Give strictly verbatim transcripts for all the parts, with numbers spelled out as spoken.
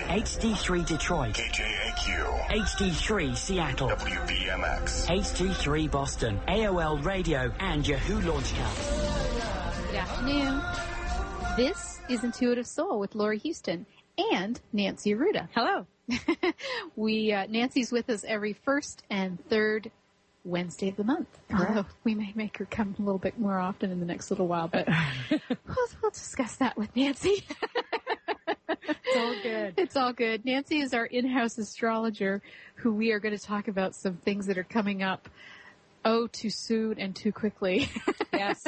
H D three Detroit. K J A Q. H D three Seattle. W B M X. H D three Boston. A O L Radio and Yahoo Launchcast. Good afternoon. This is Intuitive Soul with Lori Houston and Nancy Arruda. Hello. we uh, Nancy's with us every first and third Wednesday of the month. Although we may make her come a little bit more often in the next little while, but we'll, we'll discuss that with Nancy. It's all good. It's all good. Nancy is our in-house astrologer who we are going to talk about some things that are coming up oh too soon and too quickly. Yes.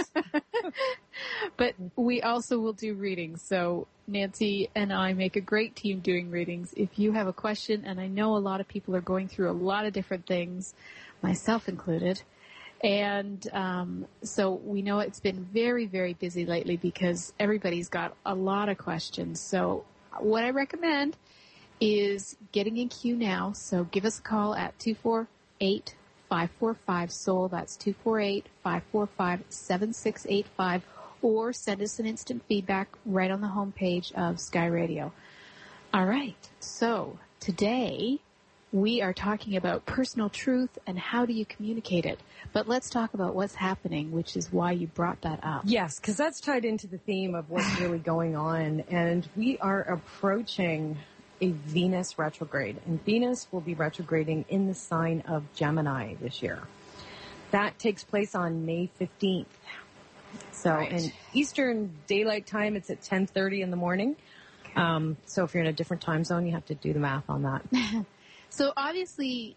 But we also will do readings. So Nancy and I make a great team doing readings. If you have a question, and I know a lot of people are going through a lot of different things, myself included, and um, so we know it's been very, very busy lately because everybody's got a lot of questions. So what I recommend is getting in queue now. So give us a call at two four eight, five four five, S O U L. That's two four eight, five four five, seven six eight five. Or send us an instant feedback right on the homepage of Sky Radio. All right. So today we are talking about personal truth and how do you communicate it. But let's talk about what's happening, which is why you brought that up. Yes, because that's tied into the theme of what's really going on. And we are approaching a Venus retrograde. And Venus will be retrograding in the sign of Gemini this year. That takes place on May fifteenth. So Right. in Eastern Daylight Time, it's at ten thirty in the morning. Okay. Um, so if you're in a different time zone, you have to do the math on that. So obviously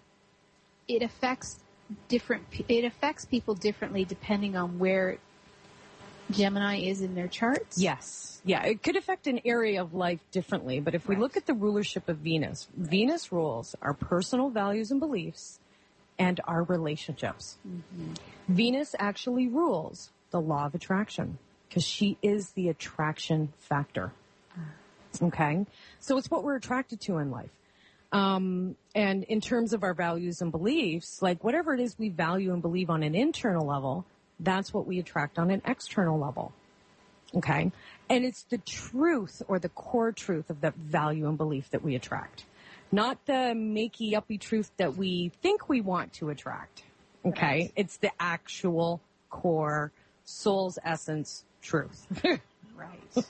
it affects different, pe- it affects people differently depending on where Gemini is in their charts. Yes. Yeah, it could affect an area of life differently, but if we Right. look at the rulership of Venus, Venus rules our personal values and beliefs and our relationships. Mm-hmm. Venus actually rules the law of attraction because she is the attraction factor. Okay? So it's what we're attracted to in life. Um, and in terms of our values and beliefs, like whatever it is we value and believe on an internal level, that's what we attract on an external level. Okay? And it's the truth or the core truth of that value and belief that we attract. Not the makey-uppy truth that we think we want to attract. Okay? Right. It's the actual core soul's essence truth. Right.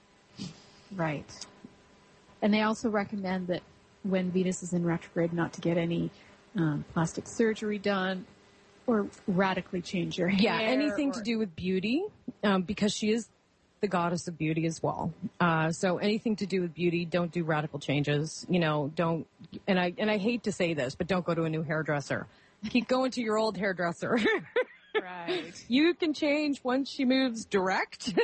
Right. And they also recommend that when Venus is in retrograde not to get any um, plastic surgery done or radically change your hair. Yeah, anything or- to do with beauty, um, because she is the goddess of beauty as well. Uh, so anything to do with beauty, don't do radical changes. You know, don't, and I, and I hate to say this, but don't go to a new hairdresser. Keep going to your old hairdresser. Right. You can change once she moves direct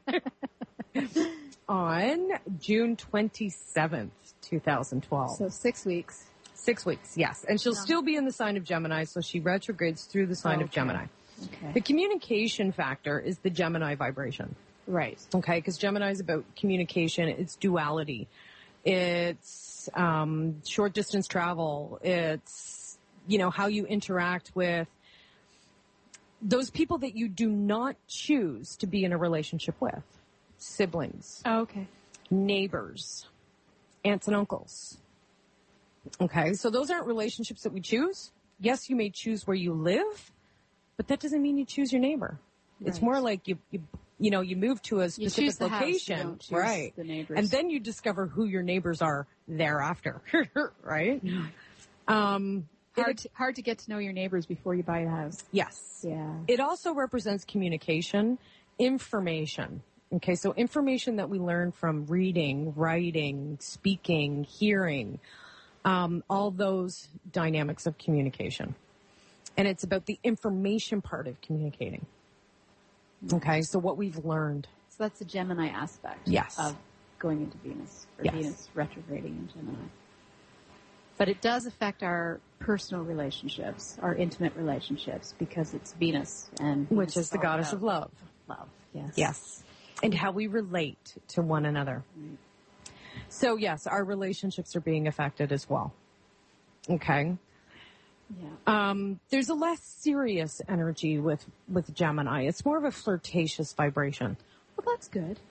on June twenty-seventh, twenty twelve. So six weeks. Six weeks, yes. And she'll Yeah. still be in the sign of Gemini, so she retrogrades through the sign of Okay. Gemini. Okay. The communication factor is the Gemini vibration. Right. Okay, because Gemini is about communication. It's duality. It's um, short distance travel. It's, you know, how you interact with those people that you do not choose to be in a relationship with. Siblings, Oh, okay. neighbors, aunts and uncles. Okay, so those aren't relationships that we choose. Yes, you may choose where you live, but that doesn't mean you choose your neighbor. It's Right. more like you, you, you know, you move to a You specific choose the house, you location, don't choose right? the neighbors. And then you discover who your neighbors are thereafter, right? Um, hard it- to, hard to get to know your neighbors before you buy a house. yes. Yeah. It also represents communication, information. Okay, so information that we learn from reading, writing, speaking, hearing, um, all those dynamics of communication. And it's about the information part of communicating. Okay, so what we've learned. So that's the Gemini aspect Yes. of going into Venus, or Yes. Venus retrograding in Gemini. But it does affect our personal relationships, our intimate relationships, because it's Venus, and Which Venus is the all goddess about of love. Love, yes. Yes. And how we relate to one another. Right. So yes, our relationships are being affected as well. Okay. Yeah. Um, there's a less serious energy with, with Gemini. It's more of a flirtatious vibration. Well, that's good.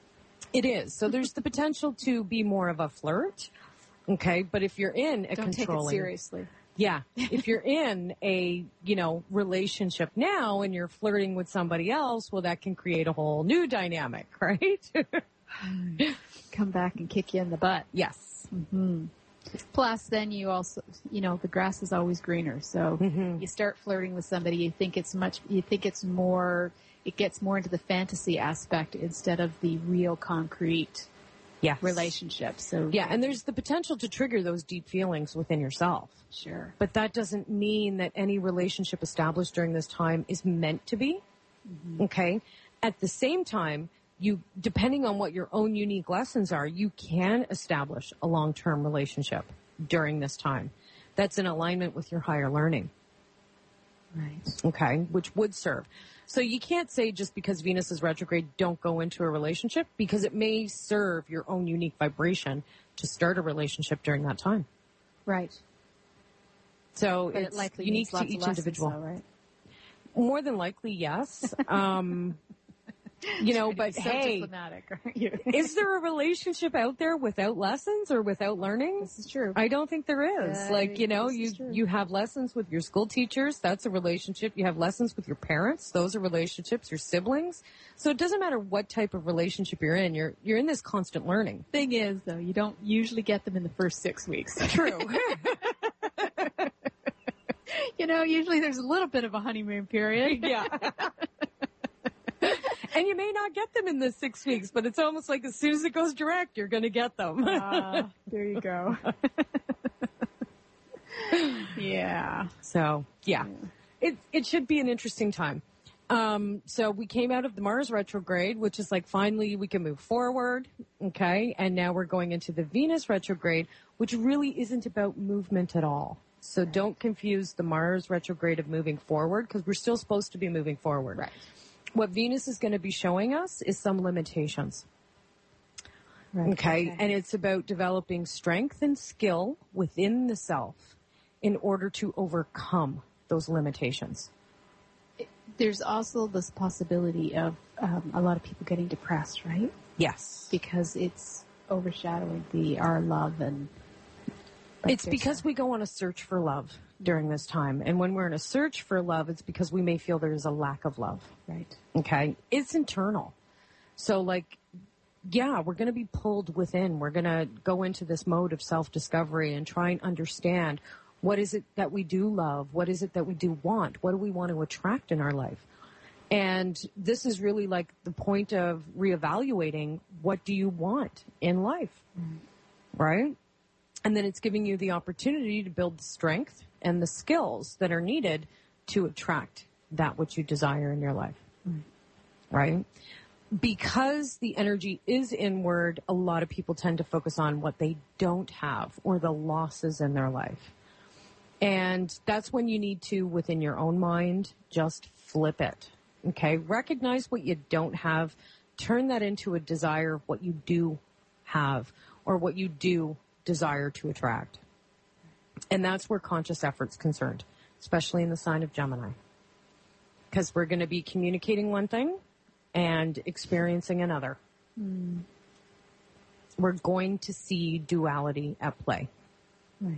It is. So there's the potential to be more of a flirt. Okay. But if you're in a Don't controlling. take it seriously. Yeah. If you're in a, you know, relationship now and you're flirting with somebody else, well, that can create a whole new dynamic, right? Come back and kick you in the butt. Yes. Mm-hmm. Plus, then you also, you know, the grass is always greener. So Mm-hmm. you start flirting with somebody, you think it's much, you think it's more, it gets more into the fantasy aspect instead of the real concrete Yes. relationship. So Yeah. And there's the potential to trigger those deep feelings within yourself. sure. But that doesn't mean that any relationship established during this time is meant to be. Mm-hmm. Okay. At the same time, you, depending on what your own unique lessons are, you can establish a long-term relationship during this time that's in alignment with your higher learning. Right. Okay. Which would serve. So you can't say just because Venus is retrograde, don't go into a relationship, because it may serve your own unique vibration to start a relationship during that time. Right. So But it's it likely unique needs to lots of each lessons, individual. though, right? More than likely, yes. Um, you know, but so hey, diplomatic, aren't you? is there a relationship out there without lessons or without learning? This is true. I don't think there is. Uh, like, you know, this you, is true. you have lessons with your school teachers. That's a relationship. You have lessons with your parents. Those are relationships, your siblings. So it doesn't matter what type of relationship you're in. You're, you're in this constant learning. Thing is, though, you don't usually get them in the first six weeks. True. You know, usually there's a little bit of a honeymoon period. Yeah. And you may not get them in the six weeks, but it's almost like as soon as it goes direct, you're going to get them. Ah, there you go. Yeah. So, yeah, it, it should be an interesting time. Um, so we came out of the Mars retrograde, which is like finally we can move forward. Okay. And now we're going into the Venus retrograde, which really isn't about movement at all. So don't confuse the Mars retrograde of moving forward, because we're still supposed to be moving forward. Right. What Venus is going to be showing us is some limitations. Right. Okay. And it's about developing strength and skill within the self in order to overcome those limitations. There's also this possibility of um, a lot of people getting depressed, right? Yes. Because it's overshadowing the our love and. like It's there's because a- we go on a search for love during this time. And when we're in a search for love, it's because we may feel there's a lack of love. right. Okay. It's internal. So like, yeah, we're going to be pulled within. We're going to go into this mode of self-discovery and try and understand what is it that we do love? What is it that we do want? What do we want to attract in our life? And this is really like the point of reevaluating, what do you want in life? Mm. Right? And then it's giving you the opportunity to build the strength and the skills that are needed to attract that which you desire in your life. Mm. Right? Because the energy is inward, a lot of people tend to focus on what they don't have or the losses in their life. And that's when you need to, within your own mind, just flip it. Okay? Recognize what you don't have. Turn that into a desire of what you do have or what you do desire to attract. And that's where conscious effort's concerned, especially in the sign of Gemini. Because we're going to be communicating one thing and experiencing another. Mm. We're going to see duality at play. Right.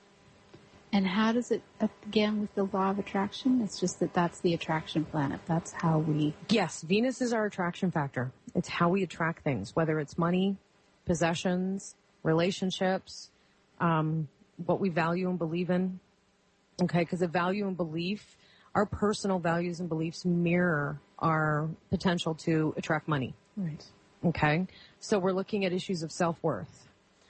And how does it, again, with the law of attraction? It's just that that's the attraction planet. That's how we... Yes, Venus is our attraction factor. It's how we attract things, whether it's money, possessions, relationships, um, what we value and believe in. Okay, because the value and belief, our personal values and beliefs mirror our potential to attract money. Right. Okay, so we're looking at issues of self-worth.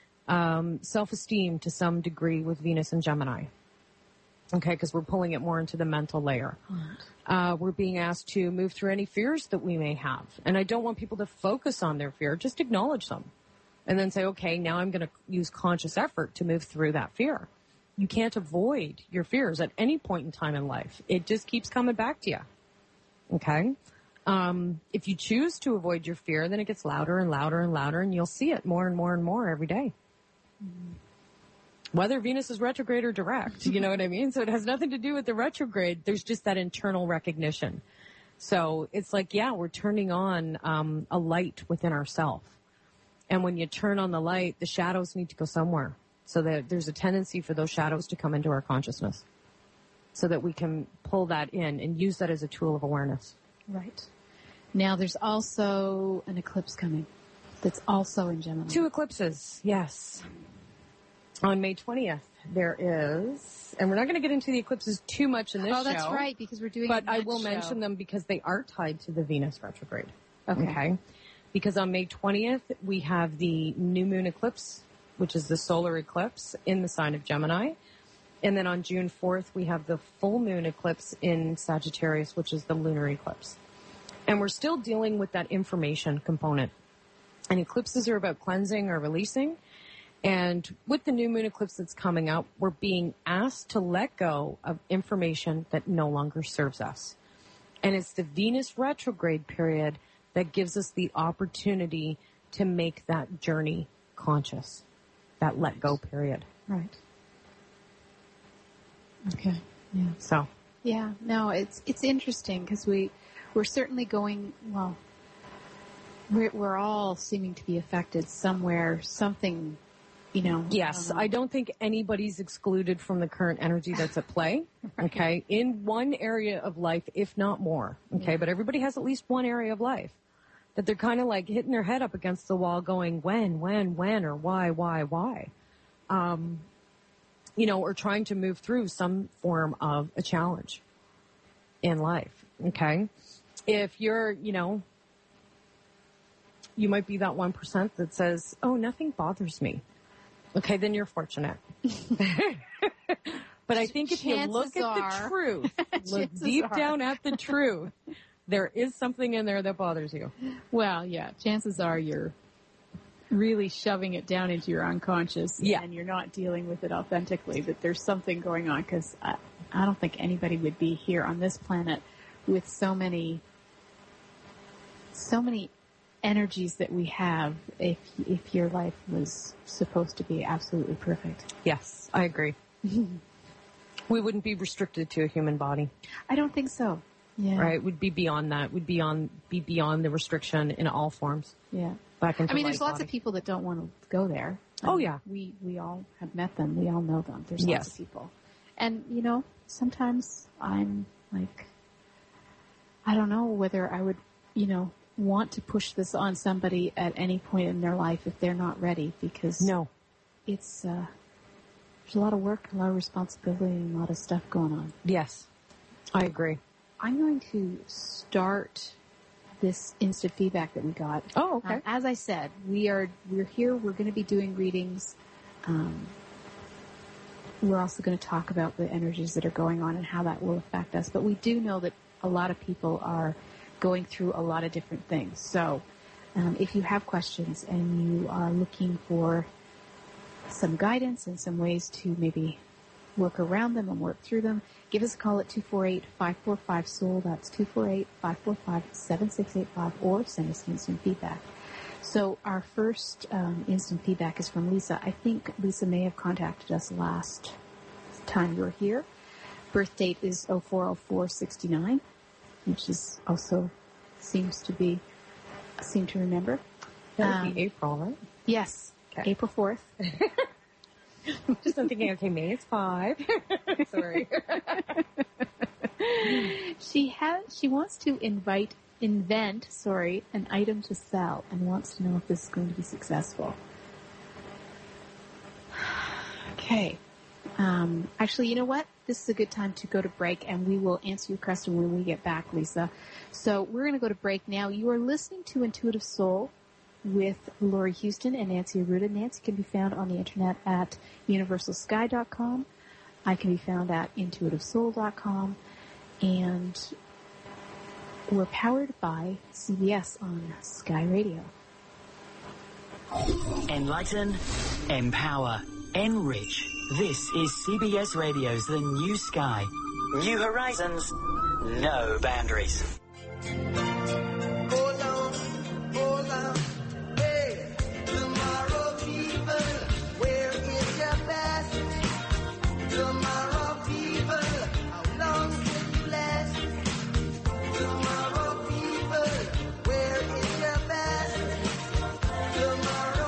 Um, self-esteem to some degree with Venus and Gemini. Okay, because we're pulling it more into the mental layer. Right. Uh, we're being asked to move through any fears that we may have. And I don't want people to focus on their fear, just acknowledge them. And then say, okay, now I'm going to use conscious effort to move through that fear. You can't avoid your fears at any point in time in life. It just keeps coming back to you. Okay? Um, if you choose to avoid your fear, then it gets louder and louder and louder, and you'll see it more and more and more every day. Whether Venus is retrograde or direct, you know what I mean? So it has nothing to do with the retrograde. There's just that internal recognition. So it's like, yeah, we're turning on um, a light within ourselves. And when you turn on the light, the shadows need to go somewhere. So that there's a tendency for those shadows to come into our consciousness so that we can pull that in and use that as a tool of awareness. Right. Now there's also an eclipse coming that's also in Gemini. Two eclipses, yes. On May twentieth, there is, and we're not going to get into the eclipses too much in this show. Oh, that's right, because we're doing But it I next will show. mention them because they are tied to the Venus retrograde. Okay. okay? Because on May twentieth, we have the new moon eclipse, which is the solar eclipse in the sign of Gemini. And then on June fourth, we have the full moon eclipse in Sagittarius, which is the lunar eclipse. And we're still dealing with that information component. And eclipses are about cleansing or releasing. And with the new moon eclipse that's coming up, we're being asked to let go of information that no longer serves us. And it's the Venus retrograde period that gives us the opportunity to make that journey conscious, that let go period. Right. Okay. Yeah. So, Yeah. No, it's it's interesting because we we're certainly going well. We're we're all seeming to be affected somewhere. Something, you know. yes, I don't think anybody's excluded from the current energy that's at play. Right. Okay. In one area of life, if not more. Okay. Yeah. But everybody has at least one area of life that they're kind of like hitting their head up against the wall going, when, when, when, or why, why, why. Um, you know, or trying to move through some form of a challenge in life. Okay. If you're, you know, you might be that one percent that says, oh, nothing bothers me. Okay. Then you're fortunate. But I think if you Chances look at are- the truth, look Chances deep are. down at the truth, there is something in there that bothers you. Well, yeah. Chances are you're really shoving it down into your unconscious, Yeah. and you're not dealing with it authentically. That there's something going on because I, I don't think anybody would be here on this planet with so many, so many energies that we have if if your life was supposed to be absolutely perfect. Yes, I agree. We wouldn't be restricted to a human body, I don't think so. Yeah. right? We'd be beyond that. We'd be on be beyond the restriction in all forms. Yeah. Back into I mean, there's light lots body. of people that don't want to go there. I Oh, mean, yeah. We we all have met them. We all know them. There's lots Yes. of people. And, you know, sometimes I'm like, I don't know whether I would, you know, want to push this on somebody at any point in their life if they're not ready because No. it's, uh, there's a lot of work, a lot of responsibility, and a lot of stuff going on. Yes, I agree. I'm going to start this instant feedback that we got. Oh, okay. Um, as I said, we are we're here. We're going to be doing readings. Um, we're also going to talk about the energies that are going on and how that will affect us. But we do know that a lot of people are going through a lot of different things. So, um, if you have questions and you are looking for some guidance and some ways to maybe work around them and work through them, give us a call at two four eight, five four five, S O U L. That's two four eight, five four five, seven six eight five, or send us instant feedback. So our first um, instant feedback is from Lisa. I think Lisa may have contacted us last time you were here. Birth date is oh four oh four sixty-nine, which is also seems to be, seem to remember. That would Um, be April, right? Yes, Okay. April fourth. Just I'm thinking, okay, May it's five. Sorry. She has. She wants to invite, invent, sorry, an item to sell, and wants to know if this is going to be successful. Okay. Um, actually, you know what? This is a good time to go to break, and we will answer your question when we get back, Lisa. So we're going to go to break now. You are listening to Intuitive Soul with Lori Houston and Nancy Arruda. Nancy can be found on the internet at universal sky dot com. I can be found at intuitive soul dot com. And we're powered by C B S on Sky Radio. Enlighten, empower, enrich. This is C B S Radio's The New Sky. New horizons, no boundaries. Hold on, hold on, hey, tomorrow people, where is your best? Tomorrow people, how long can you last? Tomorrow people, where is your best? Tomorrow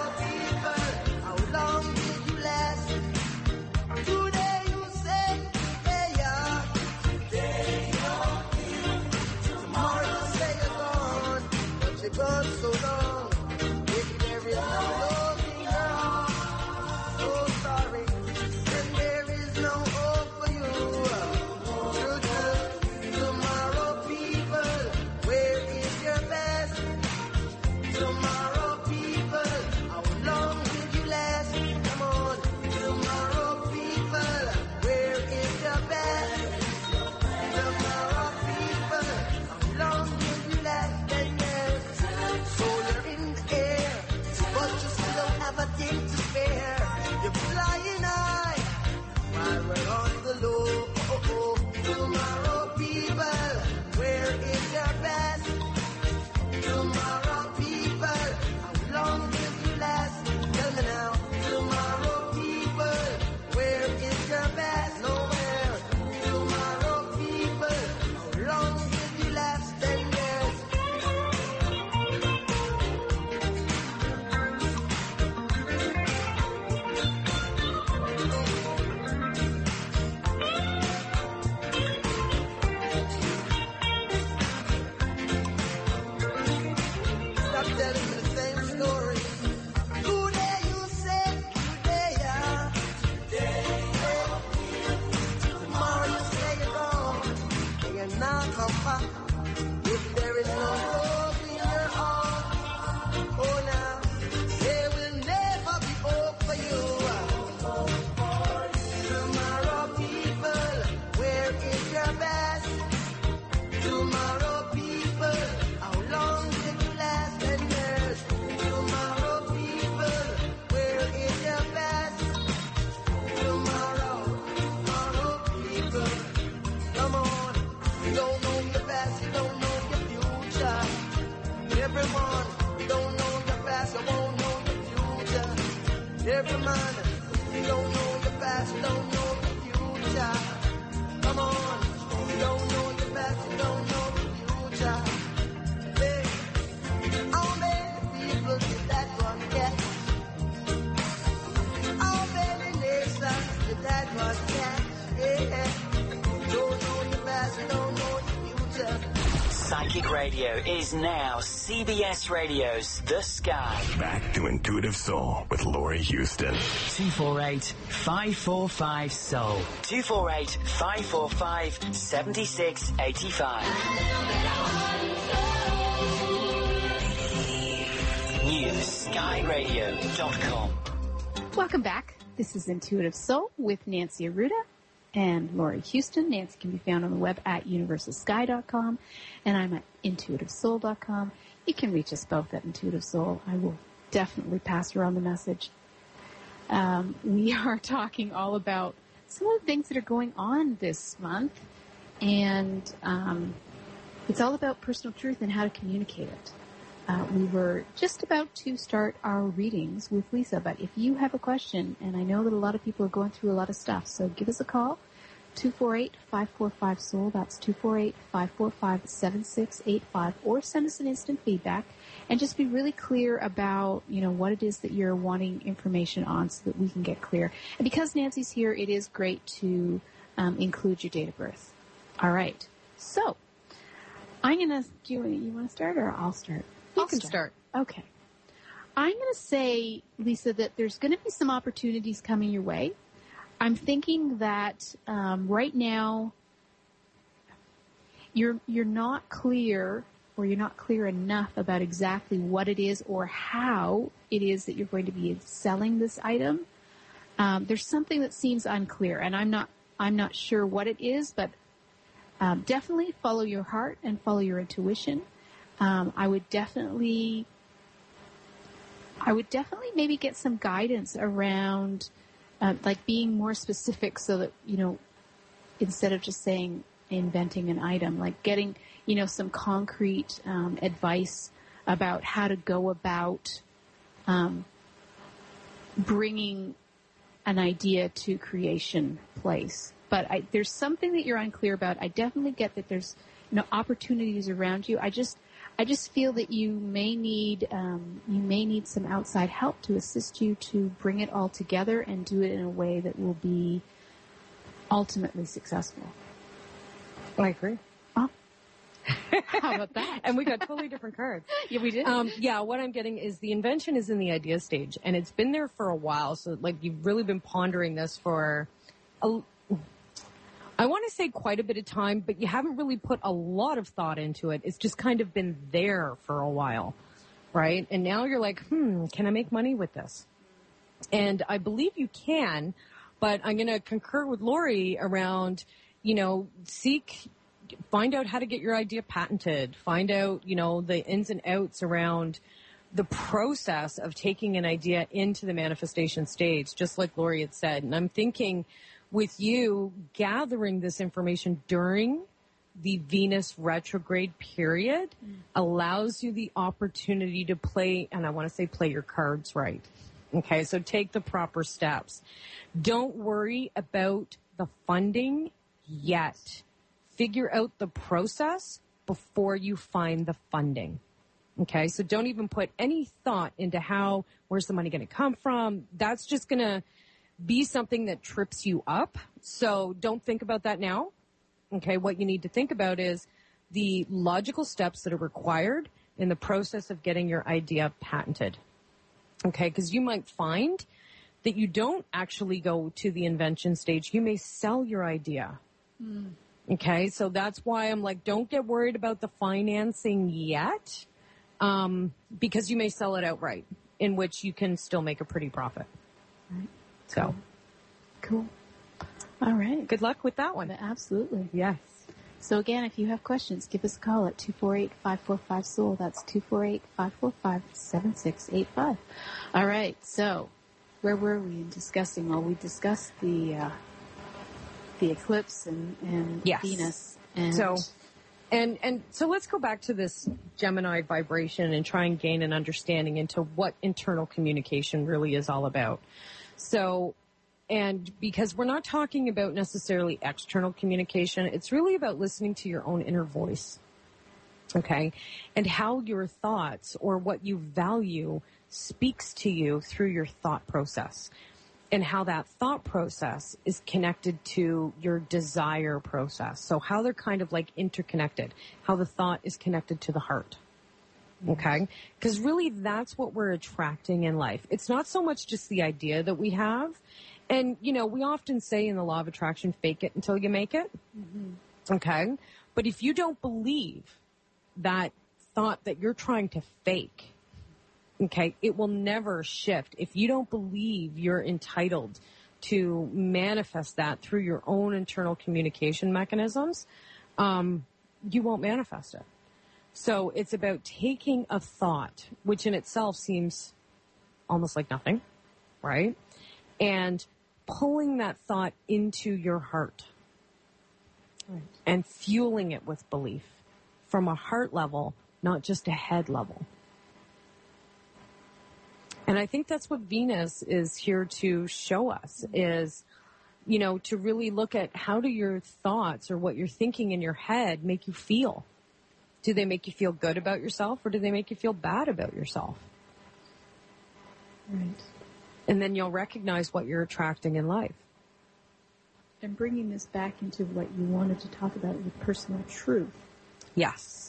Every man, you don't know the past, don't know the future. Come on, you don't know the past, you don't know the future. Hey, how many people did that one get? How many nations did that one catch? Yeah, don't know the past, don't know the future. Psychic Radio is now C B S Radio's The Sky. Back to Intuitive Soul with Laurie Houston. two four eight, five four five, S O U L. two four eight, five four five, seven six eight five. new sky radio dot com. Welcome back. This is Intuitive Soul with Nancy Arruda and Laurie Houston. Nancy can be found on the web at universal sky dot com, and I'm at intuitive soul dot com. You can reach us both at Intuitive Soul. I will definitely pass around the message. Um, we are talking all about some of the things that are going on this month, and um, it's all about personal truth and how to communicate it. Uh, we were just about to start our readings with Lisa, but if you have a question, and I know that a lot of people are going through a lot of stuff, so give us a call, two four eight, five four five, S O U L. That's two four eight, five four five, seven six eight five, or send us an instant feedback, and just be really clear about, you know, what it is that you're wanting information on so that we can get clear. And because Nancy's here, it is great to um, include your date of birth. All right. So, I'm going to, do you, you want to start or I'll start? You I'll can start. Okay. I'm going to say, Lisa, that there's going to be some opportunities coming your way. I'm thinking that um, right now you're you're not clear, or you're not clear enough about exactly what it is or how it is that you're going to be selling this item. Um, there's something that seems unclear, and I'm not I'm not sure what it is, but um, definitely follow your heart and follow your intuition. Um, I would definitely, I would definitely maybe get some guidance around, uh, like being more specific, so that, you know, instead of just saying inventing an item, like getting, you know, some concrete um, advice about how to go about um, bringing an idea to creation place. But I, there's something that you're unclear about. I definitely get that there's, you know, opportunities around you. I just. I just feel that you may need um, you may need some outside help to assist you to bring it all together and do it in a way that will be ultimately successful. I agree. Oh. How about that? And we got totally different cards. Yeah, we did. Um, yeah, what I'm getting is the invention is in the idea stage, and it's been there for a while. So, like, you've really been pondering this for a I want to say quite a bit of time, but you haven't really put a lot of thought into it. It's just kind of been there for a while, right? And now you're like, hmm, can I make money with this? And I believe you can, but I'm going to concur with Laurie around, you know, seek, find out how to get your idea patented, find out, you know, the ins and outs around the process of taking an idea into the manifestation stage, just like Laurie had said. And I'm thinking, with you gathering this information during the Venus retrograde period mm. allows you the opportunity to play, and I want to say play your cards right. Okay, so take the proper steps. Don't worry about the funding yet. Figure out the process before you find the funding. Okay, so don't even put any thought into how, where's the money going to come from? That's just going to be something that trips you up. So don't think about that now. Okay, what you need to think about is the logical steps that are required in the process of getting your idea patented. Okay, because you might find that you don't actually go to the invention stage. You may sell your idea. Mm. Okay, so that's why I'm like, don't get worried about the financing yet, um, because you may sell it outright, in which you can still make a pretty profit. Right. So, cool. All right. Good luck with that one. Absolutely. Yes. So again, if you have questions, give us a call at two four eight, five four five, S O U L. That's two four eight, five four five, seven six eight five. All right. So, where were we in discussing? Well, we discussed the uh, the eclipse and, and yes. Venus. And so, And and so let's go back to this Gemini vibration and try and gain an understanding into what internal communication really is all about. So, and because we're not talking about necessarily external communication, it's really about listening to your own inner voice. Okay? And how your thoughts or what you value speaks to you through your thought process. And how that thought process is connected to your desire process. So how they're kind of like interconnected. How the thought is connected to the heart. Okay? Because really that's what we're attracting in life. It's not so much just the idea that we have. And, you know, we often say in the law of attraction, fake it until you make it. Mm-hmm. Okay? But if you don't believe that thought that you're trying to fake, okay, it will never shift. If you don't believe you're entitled to manifest that through your own internal communication mechanisms, um, you won't manifest it. So it's about taking a thought, which in itself seems almost like nothing, right? And pulling that thought into your heart. Right. And fueling it with belief from a heart level, not just a head level. And I think that's what Venus is here to show us is, you know, to really look at how do your thoughts or what you're thinking in your head make you feel? Do they make you feel good about yourself or do they make you feel bad about yourself? Right. And then you'll recognize what you're attracting in life. And bringing this back into what you wanted to talk about with personal truth. Yes.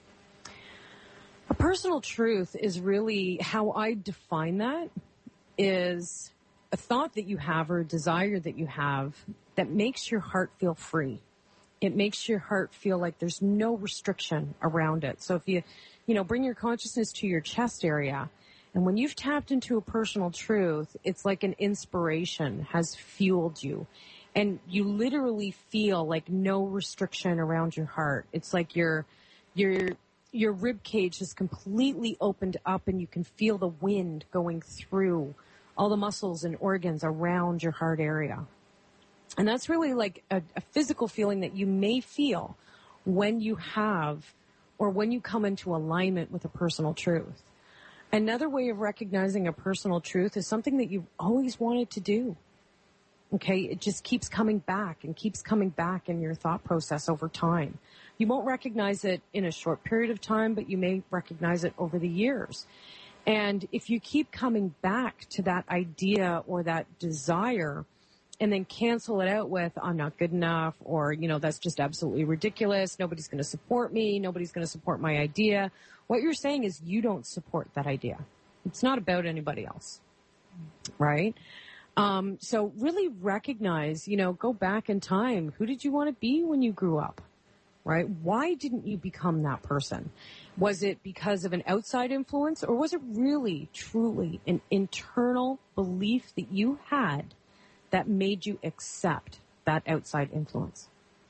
A personal truth is really how I define that is a thought that you have or a desire that you have that makes your heart feel free. It makes your heart feel like there's no restriction around it. So if you, you know, bring your consciousness to your chest area, and when you've tapped into a personal truth, it's like an inspiration has fueled you. And you literally feel like no restriction around your heart. It's like your, your, your rib cage is completely opened up and you can feel the wind going through all the muscles and organs around your heart area. And that's really like a, a physical feeling that you may feel when you have or when you come into alignment with a personal truth. Another way of recognizing a personal truth is something that you've always wanted to do. Okay, it just keeps coming back and keeps coming back in your thought process over time. You won't recognize it in a short period of time, but you may recognize it over the years. And if you keep coming back to that idea or that desire and then cancel it out with, I'm not good enough, or, you know, that's just absolutely ridiculous. Nobody's going to support me. Nobody's going to support my idea. What you're saying is you don't support that idea. It's not about anybody else, right? Um, so really recognize, you know, go back in time. Who did you want to be when you grew up, right? Why didn't you become that person? Was it because of an outside influence, or was it really, truly an internal belief that you had that made you accept that outside influence?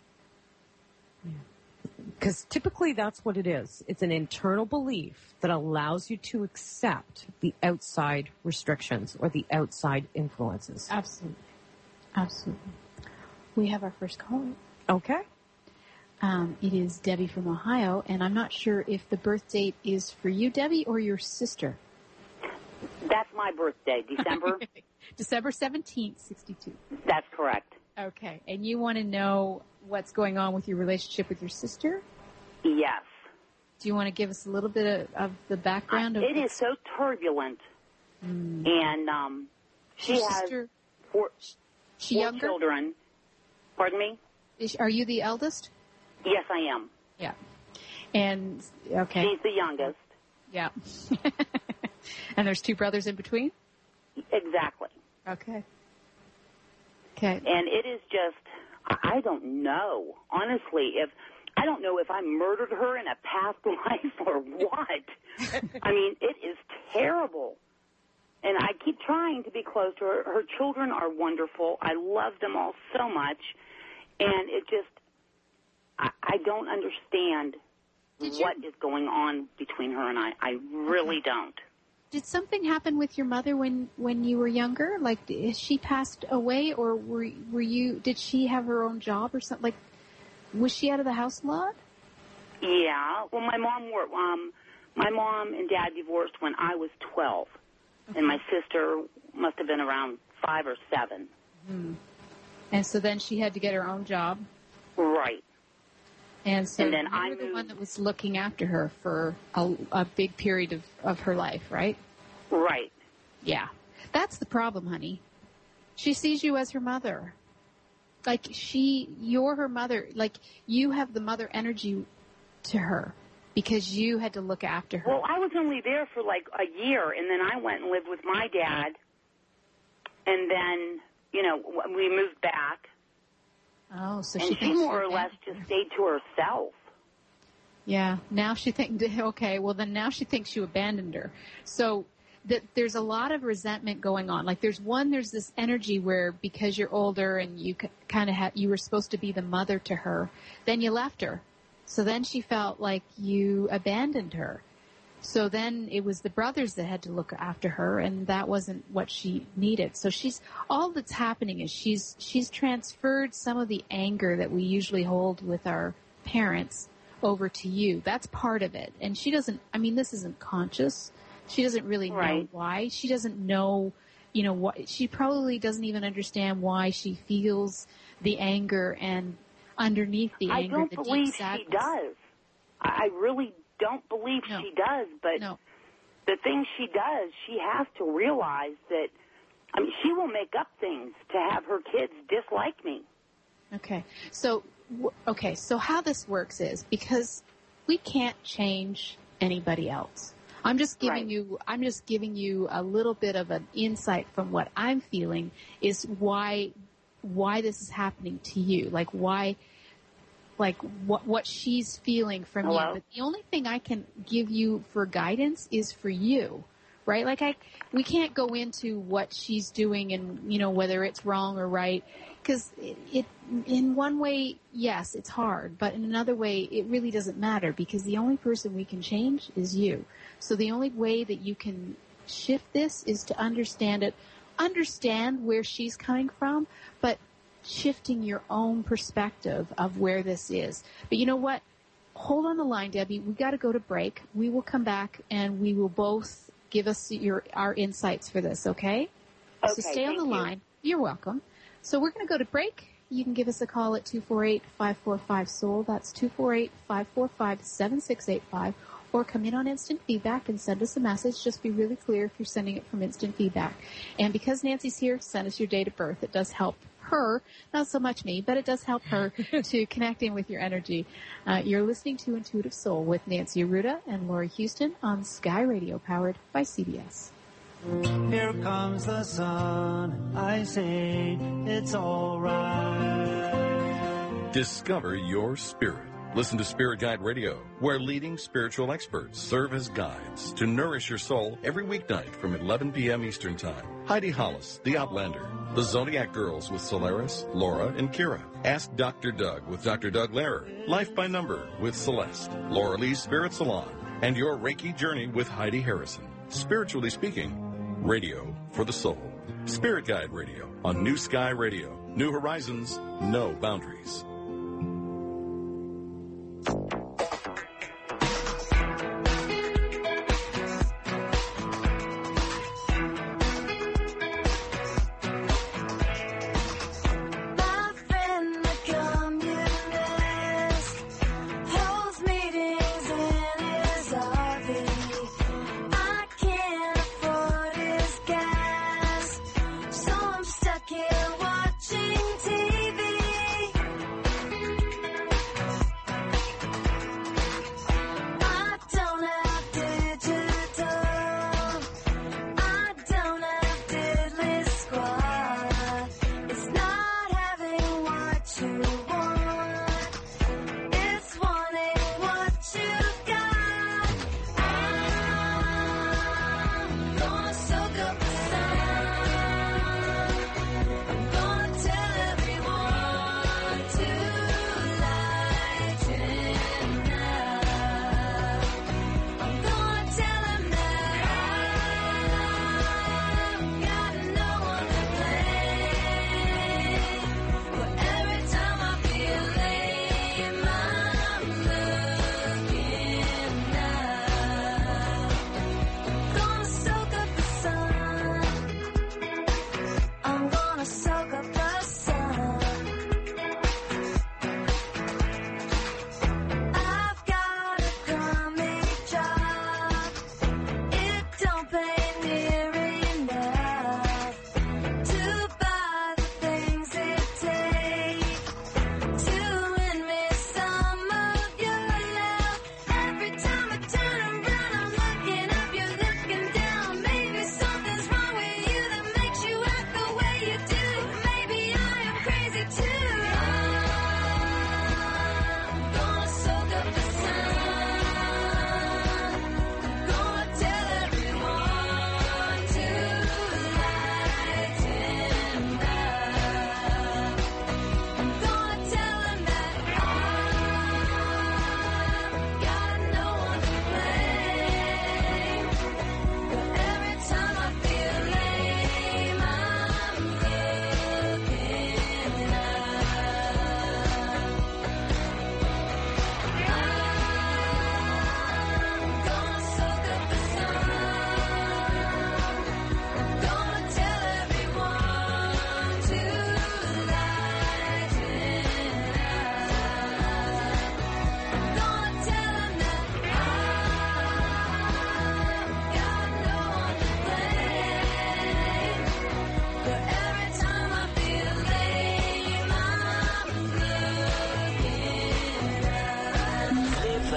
Because typically that's what it is. It's an internal belief that allows you to accept the outside restrictions or the outside influences. Absolutely. Absolutely. We have our first caller. Okay. Um, it is Debbie from Ohio, and I'm not sure if the birth date is for you, Debbie, or your sister. That's my birthday, December. December seventeenth, sixty-two. That's correct. Okay. And you want to know what's going on with your relationship with your sister? Yes. Do you want to give us a little bit of, of the background? Of it is so turbulent. Mm. And um, she your has sister, four, she four younger? children. Pardon me? Is, are you the eldest? Yes, I am. Yeah. And, okay. She's the youngest. Yeah. And there's two brothers in between? Exactly. Okay. Okay. And it is just, I don't know, honestly, if, I don't know if I murdered her in a past life or what. I mean, it is terrible. And I keep trying to be close to her. Her children are wonderful. I love them all so much. And it just, I, I don't understand what is going on between her and I. I really okay. don't. Did something happen with your mother when, when you were younger? Like, is she passed away, or were were you? Did she have her own job or something? Like, was she out of the house a lot? Yeah. Well, my mom were um, my mom and dad divorced when I was twelve, okay. and my sister must have been around five or seven. Mm. And so then she had to get her own job. Right. And so and then you I were the moved, one that was looking after her for a, a big period of, of her life, right? Right. Yeah. That's the problem, honey. She sees you as her mother. Like, she, you're her mother. Like, you have the mother energy to her because you had to look after her. Well, I was only there for like a year, and then I went and lived with my dad, and then, you know, we moved back. Oh, so and she, she more or less just stayed to herself. Yeah, now she thinks, okay, well then now she thinks you abandoned her. So that there's a lot of resentment going on. Like there's one, there's this energy where because you're older and you kind of had, you were supposed to be the mother to her, then you left her. So then she felt like you abandoned her. So then it was the brothers that had to look after her, and that wasn't what she needed. So she's, all that's happening is she's, she's transferred some of the anger that we usually hold with our parents over to you. That's part of it. And she doesn't, I mean, this isn't conscious. She doesn't really know right. why. She doesn't know, you know, what, she probably doesn't even understand why she feels the anger and underneath the I anger, don't the believe deep sadness. she does. I really don't believe No. she does, but No. the things she does, she has to realize that, I mean, she will make up things to have her kids dislike me. Okay. So, w- okay. So how this works is because we can't change anybody else. I'm just giving Right. you, I'm just giving you a little bit of an insight from what I'm feeling is why, why this is happening to you. Like why, like what, what she's feeling from Hello? you. But the only thing I can give you for guidance is for you. Right? Like I, we can't go into what she's doing and, you know, whether it's wrong or right. Cause it, it, in one way, yes, it's hard, but in another way, it really doesn't matter because the only person we can change is you. So the only way that you can shift this is to understand it, understand where she's coming from, but shifting your own perspective of where this is. But you know what? Hold on the line, Debbie. We got to go to break. We will come back and we will both give us your our insights for this, okay? Okay, So stay on thank the you. line. You're welcome. So we're going to go to break. You can give us a call at two four eight, five four five, S O U L. That's two four eight, five four five, seven six eight five. Or come in on Instant Feedback and send us a message. Just be really clear if you're sending it from Instant Feedback. And because Nancy's here, send us your date of birth. It does help her, not so much me, but it does help her to connect in with your energy. Uh, you're listening to Intuitive Soul with Nancy Arruda and Lori Houston on Sky Radio, powered by C B S. Here comes the sun, I say it's all right. Discover your spirit. Listen to Spirit Guide Radio, where leading spiritual experts serve as guides to nourish your soul every weeknight from eleven p.m. Eastern Time. Heidi Hollis, The Outlander, The Zodiac Girls with Solaris, Laura, and Kira. Ask Doctor Doug with Doctor Doug Lehrer. Life by Number with Celeste. Laura Lee's Spirit Salon. And Your Reiki Journey with Heidi Harrison. Spiritually speaking, radio for the soul. Spirit Guide Radio on New Sky Radio. New horizons, no boundaries. So I'm stuck here watching T V.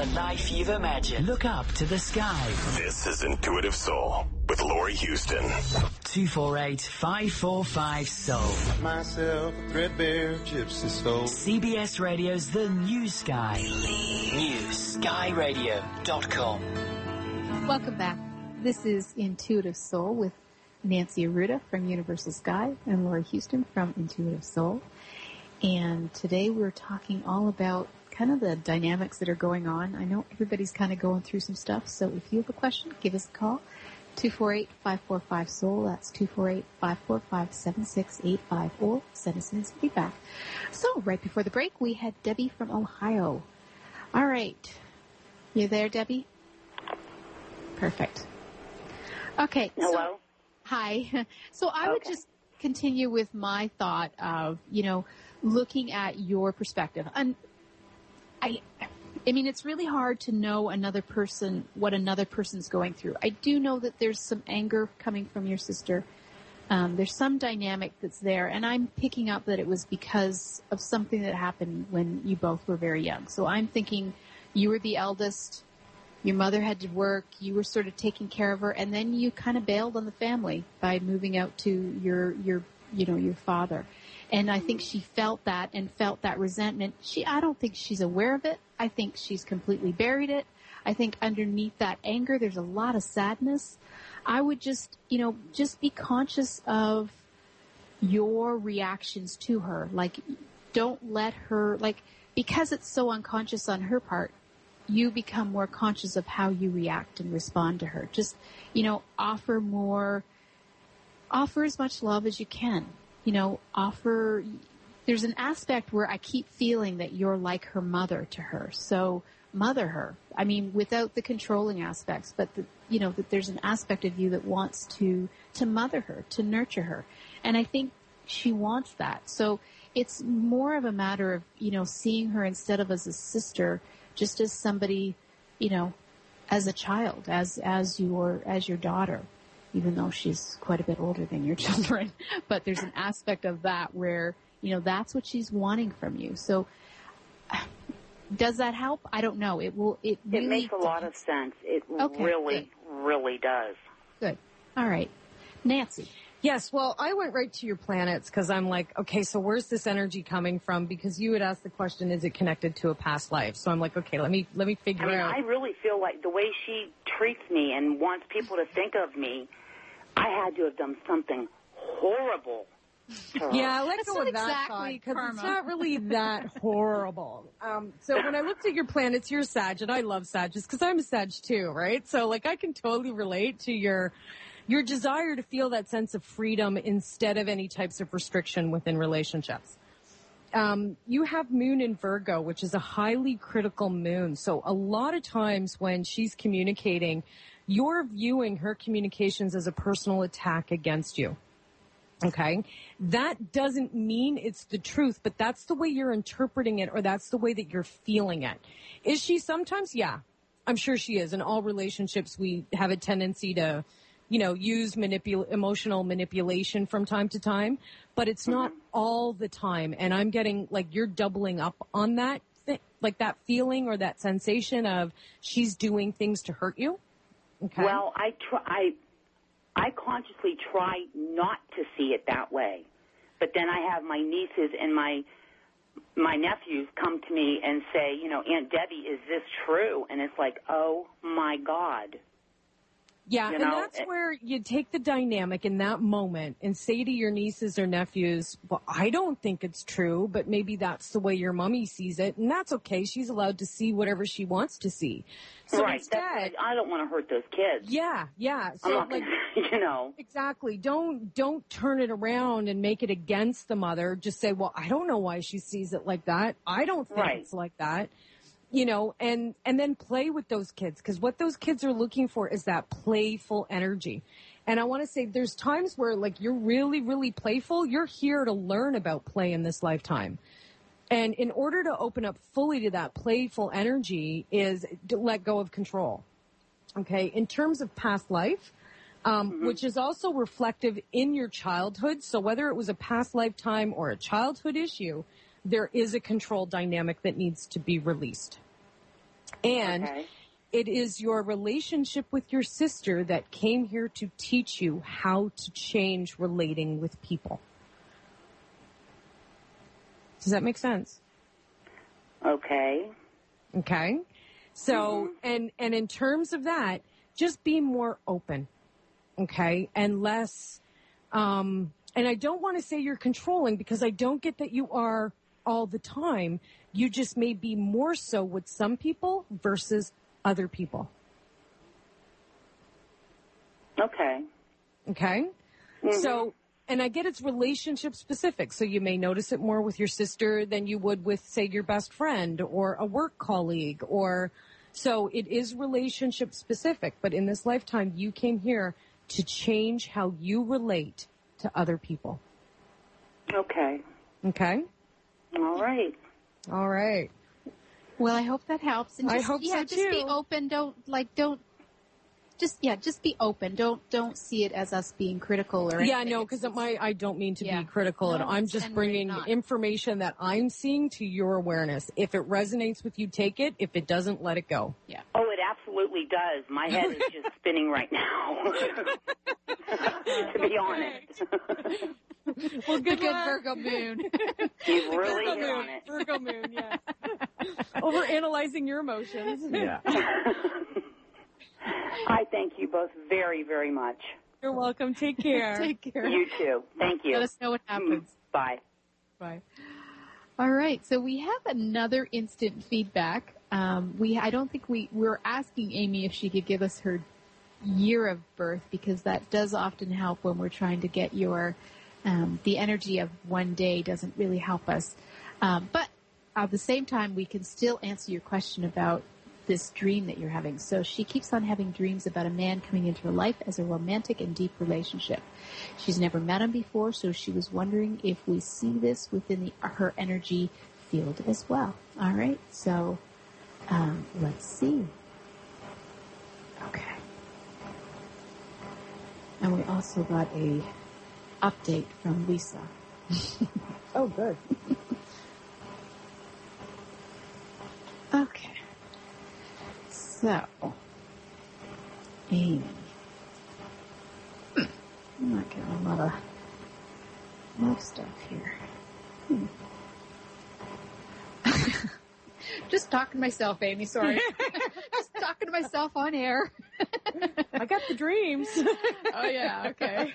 the life you've imagined. Look up to the sky. This is Intuitive Soul with Laurie Houston. two four eight, five four five, soul. Myself a threadbare gypsy soul. C B S Radio's The New Sky. new sky radio dot com. Welcome back. This is Intuitive Soul with Nancy Arruda from Universal Sky and Laurie Houston from Intuitive Soul. And today we're talking all about kind of the dynamics that are going on. I know everybody's kind of going through some stuff, so if you have a question, give us a call. two four eight, five four five, soul. That's two four eight, five four five, seven six eight five, or send us in some feedback. So right before the break, we had Debbie from Ohio. All right. You there, Debbie? Perfect. Okay. Hello? So, hi. So I would Okay. just continue with my thought of, you know, looking at your perspective. And I, I mean, it's really hard to know another person, what another person's going through. I do know that there's some anger coming from your sister. Um, there's some dynamic that's there, and I'm picking up that it was because of something that happened when you both were very young. So I'm thinking you were the eldest, your mother had to work, you were sort of taking care of her, and then you kind of bailed on the family by moving out to your, your, you know, your father. And I think she felt that and felt that resentment. She, I don't think she's aware of it. I think she's completely buried it. I think underneath that anger, there's a lot of sadness. I would just, you know, just be conscious of your reactions to her. Like, don't let her, like, because it's so unconscious on her part, you become more conscious of how you react and respond to her. Just, you know, offer more, offer as much love as you can. You know, offer, there's an aspect where I keep feeling that you're like her mother to her. So mother her. I mean, without the controlling aspects, but the, you know, that there's an aspect of you that wants to, to mother her, to nurture her. And I think she wants that. So it's more of a matter of, you know, seeing her instead of as a sister, just as somebody, you know, as a child, as, as your, as your daughter, even though she's quite a bit older than your children. But there's an aspect of that where, you know, that's what she's wanting from you. So does that help? I don't know. It will, it really It makes a lot of sense. It Okay, really, really does. Good. All right. Nancy. Yes, well, I went right to your planets because I'm like, okay, so where's this energy coming from? Because you had asked the question, is it connected to a past life? So I'm like, okay, let me let me figure I mean, out. I really feel like the way she treats me and wants people to think of me, I had to have done something horrible to her. Yeah, let That's go not of that exactly thought because it's karma. not really that horrible. Um, so when I looked at your planets, you're Sag, and I love Sag just because I'm a Sag too, right? So like I can totally relate to your your desire to feel that sense of freedom instead of any types of restriction within relationships. Um, you have Moon in Virgo, which is a highly critical moon. So a lot of times when she's communicating, you're viewing her communications as a personal attack against you. Okay. That doesn't mean it's the truth, but that's the way you're interpreting it, or that's the way that you're feeling it. Is she sometimes? Yeah, I'm sure she is. In all relationships, we have a tendency to, you know, use manipul- emotional manipulation from time to time, but it's not all the time. And I'm getting like you're doubling up on that, th- like that feeling or that sensation of she's doing things to hurt you. Okay. Well, I try. I, I consciously try not to see it that way, but then I have my nieces and my my nephews come to me and say, you know, Aunt Debbie, is this true? And it's like, oh my God. Yeah, You and know, that's it- where you take the dynamic in that moment and say to your nieces or nephews, well, I don't think it's true, but maybe that's the way your mommy sees it, and that's okay. She's allowed to see whatever she wants to see. So right. instead, That's, I don't want to hurt those kids. yeah, yeah. I'm So not like, gonna, you know. exactly. Don't don't turn it around and make it against the mother. Just say, well, I don't know why she sees it like that. I don't think Right. it's like that. You know, and, and then play with those kids, because what those kids are looking for is that playful energy. And I want to say there's times where like you're really, really playful. You're here to learn about play in this lifetime. And in order to open up fully to that playful energy is to let go of control. Okay. In terms of past life, um, mm-hmm. which is also reflective in your childhood. So whether it was a past lifetime or a childhood issue, there is a control dynamic that needs to be released. And Okay. it is your relationship with your sister that came here to teach you how to change relating with people. Does that make sense? Okay. Okay. So, and, and in terms of that, just be more open. Okay. And less, um, and I don't want to say you're controlling because I don't get that you are all the time. You just may be more so with some people versus other people. Okay. Okay. Mm-hmm. So, and I get it's relationship specific. So you may notice it more with your sister than you would with, say, your best friend or a work colleague or, so it is relationship specific. But in this lifetime, you came here to change how you relate to other people. Okay. Okay. All right. All right. Well, I hope that helps. And I just, hope yeah, so, just be too. open. Don't like don't just yeah, just be open. Don't don't see it as us being critical or Yeah, anything. no, It's- because my I don't mean to Yeah. be critical, No, and I'm it's- just and we're bringing not. information that I'm seeing to your awareness. If it resonates with you, take it. If it doesn't, let it go. Yeah. Oh, it absolutely does. My head is just spinning right now. To be honest. Well, good, Good luck. Virgo moon. You've really Virgo hit on moon. it. Virgo moon, yes. Over analyzing your emotions. Yeah. I thank you both very, very much. You're welcome. Take care. Take care. You too. Thank you. Let us know what happens. Bye. Bye. All right. So we have another instant feedback. Um, we I don't think we we're asking Amy if she could give us her year of birth because that does often help when we're trying to get your um, the energy of one day doesn't really help us. Um, but at the same time, we can still answer your question about this dream that you're having. So she keeps on having dreams about a man coming into her life as a romantic and deep relationship. She's never met him before, so she was wondering if we see this within the, her energy field as well. All right, so um, let's see. Okay. And we also got a update from Lisa. Oh, good. Okay. So, Amy. Hmm. I'm not getting a lot of love stuff here. Hmm. Just talking to myself, Amy, sorry. Just talking to myself on air. I got the dreams. Oh, yeah, okay.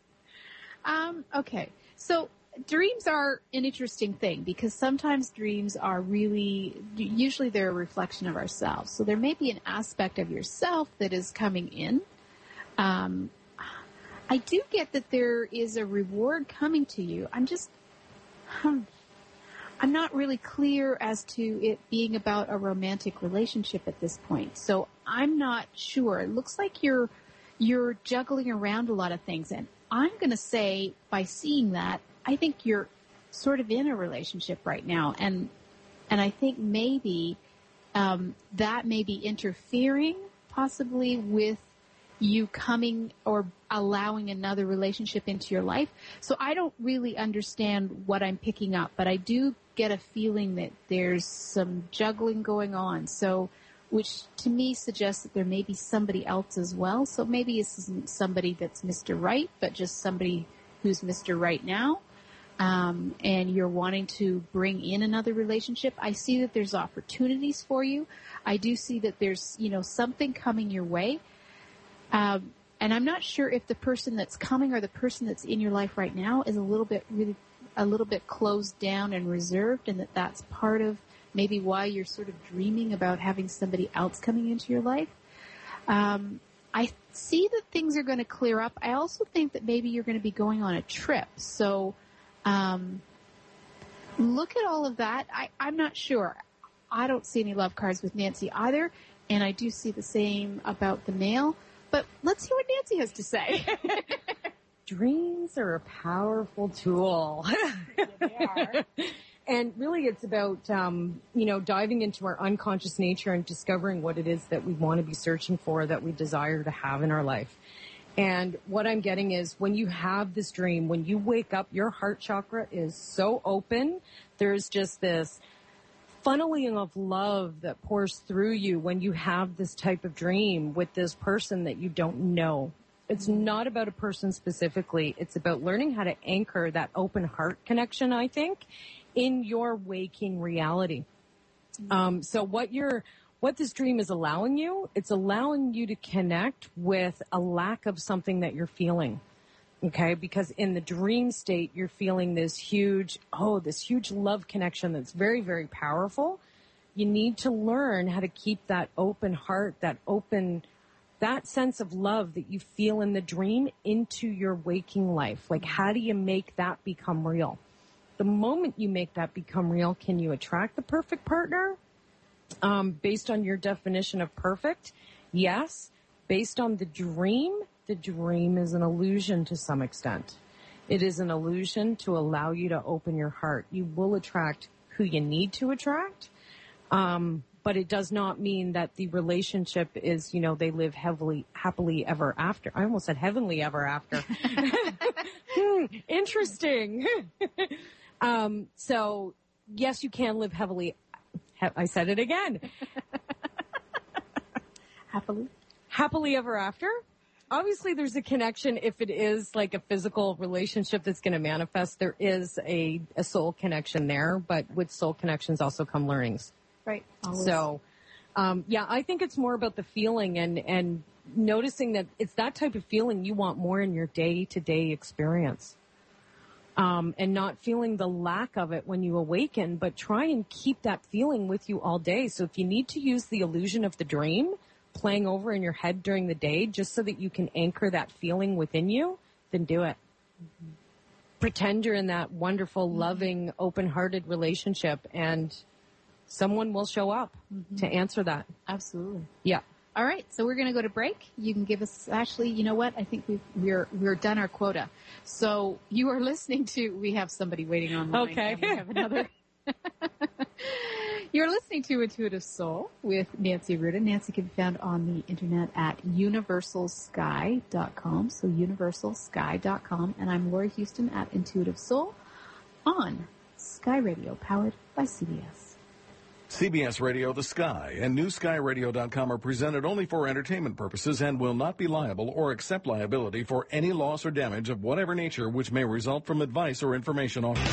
Um, okay. So, dreams are an interesting thing because sometimes dreams are really, usually they're a reflection of ourselves. So there may be an aspect of yourself that is coming in. Um, I do get that there is a reward coming to you. I'm just, hmm, I'm not really clear as to it being about a romantic relationship at this point. So I'm not sure. It looks like you're, you're juggling around a lot of things. And I'm going to say by seeing that, I think you're sort of in a relationship right now, and and I think maybe um, that may be interfering possibly with you coming or allowing another relationship into your life. So I don't really understand what I'm picking up, but I do get a feeling that there's some juggling going on. So, which to me suggests that there may be somebody else as well. So maybe this isn't somebody that's Mister Right, but just somebody who's Mister Right now. Um, and you're wanting to bring in another relationship. I see that there's opportunities for you. I do see that there's, you know, something coming your way. Um, and I'm not sure if the person that's coming or the person that's in your life right now is a little bit really, a little bit closed down and reserved, and that that's part of maybe why you're sort of dreaming about having somebody else coming into your life. Um, I see that things are going to clear up. I also think that maybe you're going to be going on a trip. So, Um, look at all of that. I, I'm not sure. I don't see any love cards with Nancy either, and I do see the same about the male. But let's hear what Nancy has to say. Dreams are a powerful tool. Yeah, they are. And really it's about, um, you know, diving into our unconscious nature and discovering what it is that we want to be searching for, that we desire to have in our life. And what I'm getting is when you have this dream, when you wake up, your heart chakra is so open. There's just this funneling of love that pours through you when you have this type of dream with this person that you don't know. It's not about a person specifically. It's about learning how to anchor that open heart connection, I think, in your waking reality. Um, so what you're, what this dream is allowing you, it's allowing you to connect with a lack of something that you're feeling. Okay, because in the dream state, you're feeling this huge, oh, this huge love connection that's very, very powerful. You need to learn how to keep that open heart, that open, that sense of love that you feel in the dream into your waking life. Like, how do you make that become real? The moment you make that become real, can you attract the perfect partner? Um, based on your definition of perfect, yes. Based on the dream, the dream is an illusion to some extent. It is an illusion to allow you to open your heart. You will attract who you need to attract, um, but it does not mean that the relationship is, you know, they live heavily, happily ever after. I almost said heavenly ever after. hmm, interesting. um, so, yes, you can live heavily. He- I said it again. Happily. Happily ever after. Obviously, there's a connection. If it is like a physical relationship that's going to manifest, there is a, a soul connection there. But with soul connections also come learnings. Right. Always. So, um, yeah, I think it's more about the feeling and, and noticing that it's that type of feeling you want more in your day-to-day experience. Um, and not feeling the lack of it when you awaken, but try and keep that feeling with you all day. So if you need to use the illusion of the dream playing over in your head during the day just so that you can anchor that feeling within you, then do it. Mm-hmm. Pretend you're in that wonderful, mm-hmm. loving, open-hearted relationship, and someone will show up mm-hmm. to answer that. Absolutely. Yeah. All right, so we're going to go to break. You can give us, actually, you know what? I think we've, we're we're done our quota. So you are listening to, we have somebody waiting on the line. Okay. We have another. You're listening to Intuitive Soul with Nancy Rudin. Nancy can be found on the internet at universal sky dot com. So universal sky dot com. And I'm Lori Houston at Intuitive Soul on Sky Radio, powered by C B S. C B S Radio The Sky and new sky radio dot com are presented only for entertainment purposes and will not be liable or accept liability for any loss or damage of whatever nature which may result from advice or information offered.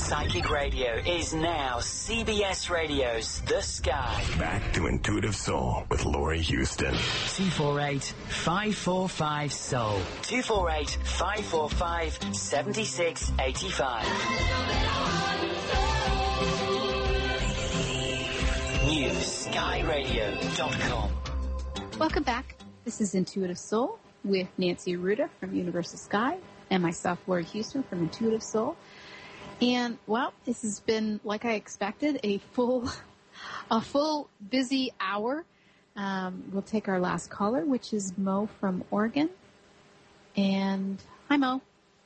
Psychic Radio is now C B S Radio's The Sky. Back to Intuitive Soul with Laurie Houston. two four eight, five four five, S O U L. two four eight, five four five, seven six eight five. New sky radio dot com. Welcome back. This is Intuitive Soul with Nancy Arruda from Universal Sky and myself, Laurie Houston from Intuitive Soul. And, well, this has been, like I expected, a full, a full busy hour. Um, we'll take our last caller, which is Mo from Oregon. And, hi, Mo.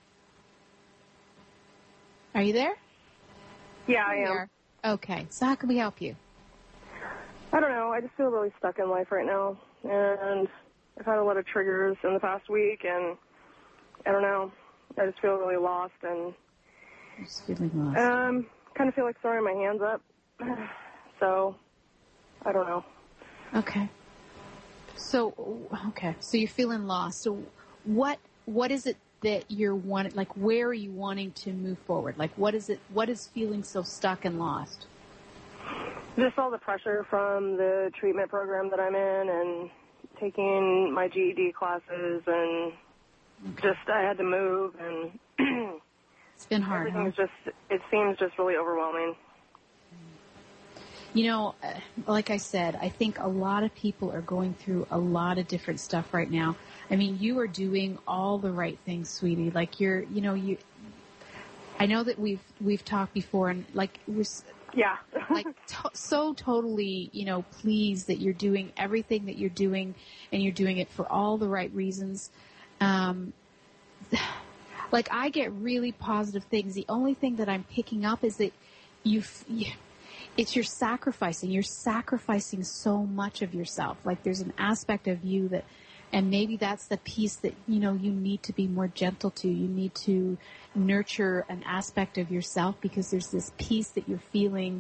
Are you there? Yeah, I There you am. are. Okay, so how can we help you? I don't know. I just feel really stuck in life right now. And I've had a lot of triggers in the past week, and I don't know. I just feel really lost and Just feeling lost. um, kind of feel like throwing my hands up. So, I don't know. Okay. So, okay. So you're feeling lost. So what, what is it that you're wanting, like where are you wanting to move forward? Like what is it, what is feeling so stuck and lost? Just all the pressure from the treatment program that I'm in and taking my G E D classes and just I had to move and It's been hard, huh? everything's just, it seems just really overwhelming. You know, uh, like I said, I think a lot of people are going through a lot of different stuff right now. I mean, you are doing all the right things, sweetie. Like you're, you know, you, I know that we've, we've talked before and like it was, Yeah. like to- so totally, you know, pleased that you're doing everything that you're doing and you're doing it for all the right reasons. Um, like I get really positive things. The only thing that I'm picking up is that you, f- you it's you're sacrificing. You're sacrificing so much of yourself. Like there's an aspect of you that, and maybe that's the piece that, you know, you need to be more gentle to. You need to nurture an aspect of yourself because there's this piece that you're feeling,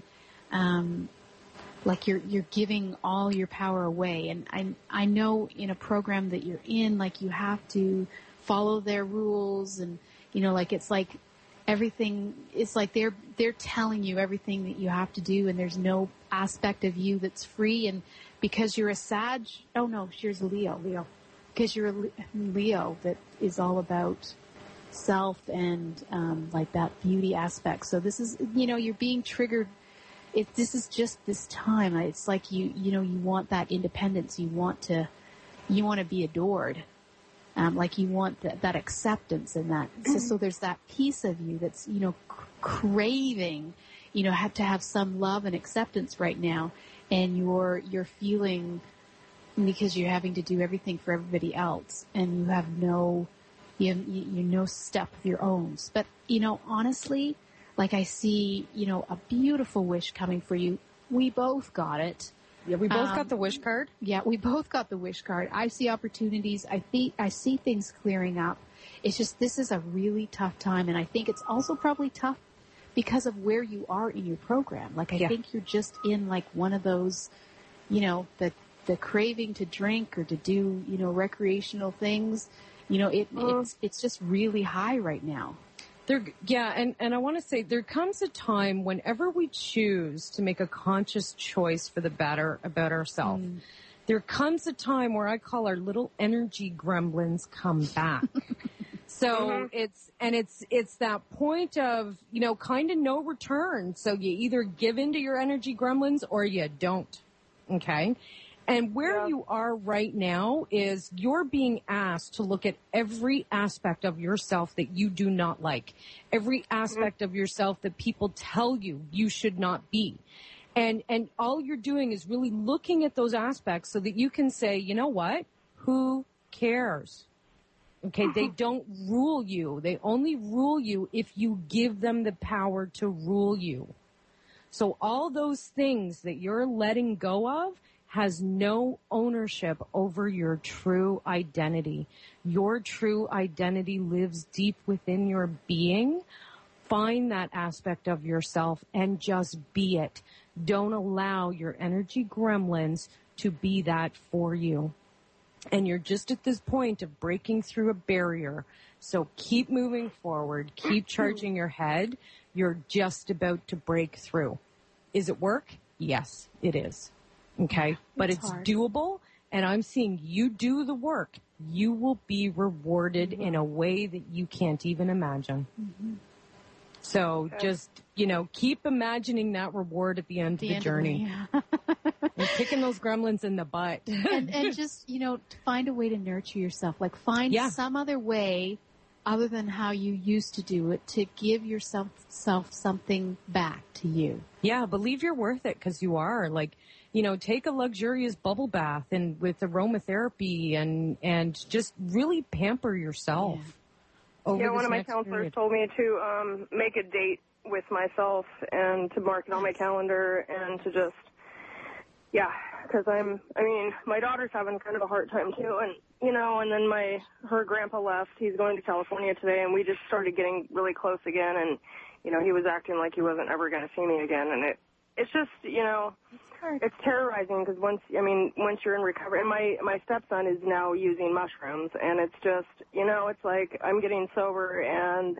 um, like you're, you're giving all your power away. And I, I know in a program that you're in, like you have to follow their rules and, you know, like it's like, everything, it's like they're they're telling you everything that you have to do, and there's no aspect of you that's free. And because you're a Sag, oh no, she's a Leo, Leo, because you're a Leo that is all about self and um, like that beauty aspect. So this is, you know, you're being triggered. It this is just this time. It's like you you know you want that independence. You want to you want to be adored. Um, like you want that, that acceptance and that, so, so there's that piece of you that's, you know, c- craving, you know, have to have some love and acceptance right now. And you're, you're feeling because you're having to do everything for everybody else and you have no, you have, you, you no step of your own. But, you know, honestly, like I see, you know, a beautiful wish coming for you. We both got it. Yeah, we both Um, got the wish card. Yeah, we both got the wish card. I see opportunities. I think I see things clearing up. It's just this is a really tough time, and I think it's also probably tough because of where you are in your program. Like I Yeah. think you're just in like one of those, you know, the the craving to drink or to do, you know, recreational things. You know, it Uh. it's it's just really high right now. There, yeah, and, and I want to say there comes a time whenever we choose to make a conscious choice for the better about ourselves, Mm. there comes a time where I call our little energy gremlins come back. So Mhm. it's, and it's, it's that point of, you know, kind of no return. So you either give into your energy gremlins or you don't. Okay. And where Yeah. you are right now is you're being asked to look at every aspect of yourself that you do not like, every aspect of yourself that people tell you you should not be. And, and all you're doing is really looking at those aspects so that you can say, you know what? Who cares? Okay. They don't rule you. They only rule you if you give them the power to rule you. So all those things that you're letting go of has no ownership over your true identity. Your true identity lives deep within your being. Find that aspect of yourself and just be it. Don't allow your energy gremlins to be that for you. And you're just at this point of breaking through a barrier So keep moving forward. Keep charging your head. You're just about to break through. Is it work? Yes, it is. Okay. But It's it's hard. doable. And I'm seeing you do the work. You will be rewarded in a way that you can't even imagine. Mm-hmm. So Okay. just, you know, keep imagining that reward at the end The of the end journey. Of the, And kicking those gremlins in the butt. and, and just, you know, to find a way to nurture yourself. Like find Yeah. some other way other than how you used to do it to give yourself self something back to you. Yeah, believe you're worth it because you are. Like, you know, take a luxurious bubble bath and with aromatherapy and and just really pamper yourself. Over yeah, this one of my next counselors period. told me to um, make a date with myself and to mark it on my calendar and to just, yeah, because I'm, I mean, my daughter's having kind of a hard time too, and you know, and then my her grandpa left. He's going to California today, and we just started getting really close again, and you know, he was acting like he wasn't ever going to see me again, and it, it's just, you know, it's terrorizing because once, I mean, once you're in recovery, and my, my stepson is now using mushrooms, and it's just, you know, it's like I'm getting sober and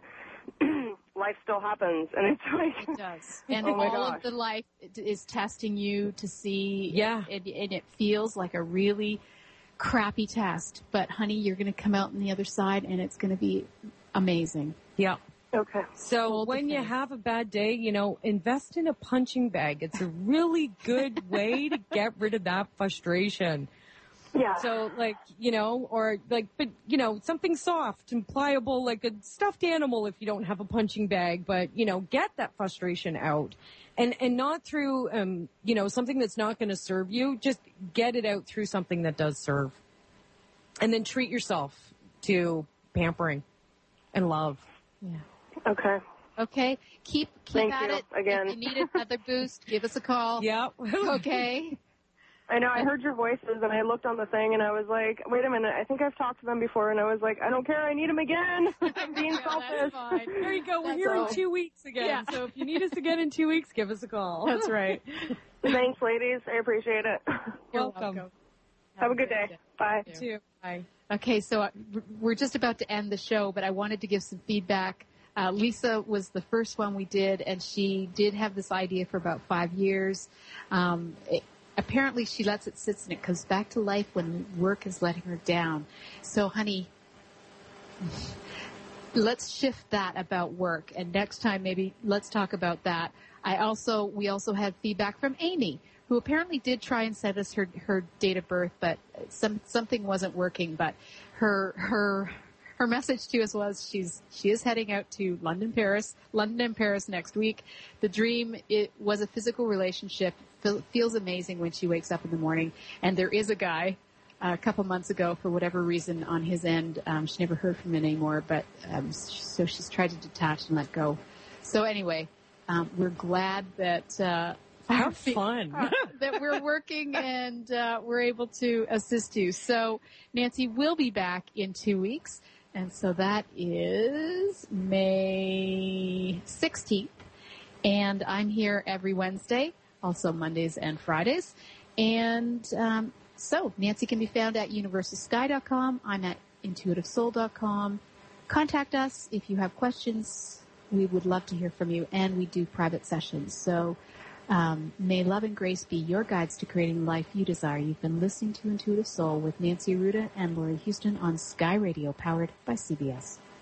life still happens, and it's like... It does. And oh my all gosh. of the life is testing you to see, Yeah. and, and it feels like a really crappy test, but honey, you're going to come out on the other side, and it's going to be amazing. Yeah. Okay. So Hold the when you faith. have a bad day, you know, invest in a punching bag. It's a really good way to get rid of that frustration. Yeah. So like, you know, or like, but you know, something soft and pliable, like a stuffed animal if you don't have a punching bag, but you know, get that frustration out and, and not through, um, you know, something that's not going to serve you. Just get it out through something that does serve and then treat yourself to pampering and love. Yeah. Okay. Okay. Keep, keep Thank at you it. again. If you need another boost, give us a call. Yeah. Okay. I know, I heard your voices, and I looked on the thing, and I was like, wait a minute, I think I've talked to them before, and I was like, I don't care, I need them again. I'm being Yeah, selfish. that's fine. There you go. We're That's here all. in two weeks again. Yeah. So if you need us again in two weeks, give us a call. That's right. Thanks, ladies. I appreciate it. You're Welcome. welcome. Have a good day. Bye. You too. Bye. Okay, so uh, we're just about to end the show, but I wanted to give some feedback. Uh, Lisa was the first one we did, and she did have this idea for about five years. Um, it, apparently, she lets it sit, and it comes back to life when work is letting her down. So, honey, let's shift that about work, and next time maybe let's talk about that. I also we also had feedback from Amy, who apparently did try and send us her her date of birth, but some something wasn't working. But her her her message to us was she's she is heading out to London, Paris, London and Paris next week. The dream it was a physical relationship. Feel, feels amazing when she wakes up in the morning, and there is a guy. Uh, a couple months ago, for whatever reason, on his end, um, she never heard from him anymore. But um, so she's tried to detach and let go. So anyway, um, we're glad that uh, Have fun. uh, that we're working and uh, we're able to assist you. So Nancy will be back in two weeks, and so that is May sixteenth. And I'm here every Wednesday, also Mondays and Fridays, and. Um, So, Nancy can be found at universal sky dot com. I'm at intuitive soul dot com. Contact us if you have questions. We would love to hear from you, and we do private sessions. So, um, may love and grace be your guides to creating the life you desire. You've been listening to Intuitive Soul with Nancy Arruda and Lori Houston on Sky Radio, powered by C B S.